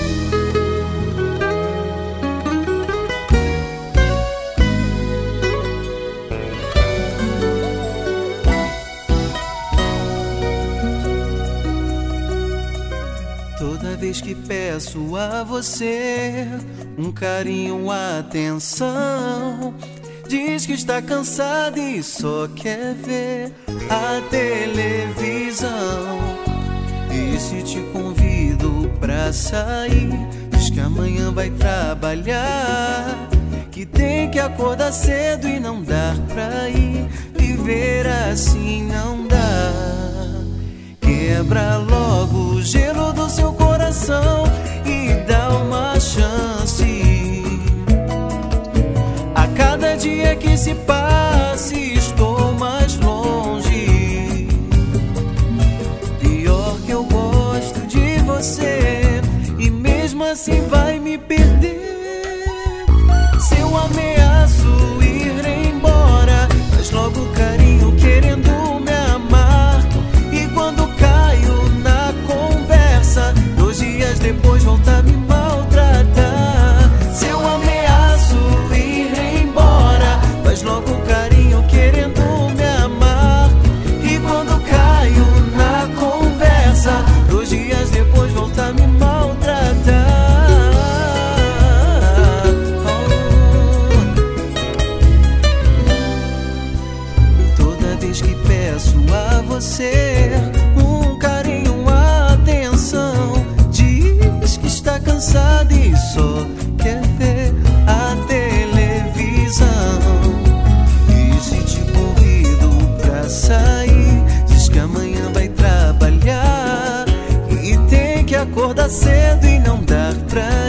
Toda vez que peço a você um carinho, uma atenção, diz que está cansada e só quer ver a televisão. E se te convido pra sair, diz que amanhã vai trabalhar, que tem que acordar cedo e não dar pra ir. Viver assim não dá. Quebra logo o gelo do seu coração e dá uma chance. A cada dia que se passe, estou mais longe. Pior que eu gosto de você e mesmo assim vai me perder. Se eu ameaço ir embora, faz logo carinho querendo me amar. E quando caio na conversa, 2 dias depois volta a me maltratar. Se eu ameaço ir embora, faz logo carinho querendo me amar. E quando caio na conversa, 2 dias depois volta a me maltratar. Toda vez que peço a você um carinho, uma atenção, diz que está cansada e só quer ver a televisão. E se te convido pra sair, diz que amanhã vai trabalhar e tem que acordar cedo e não dar pra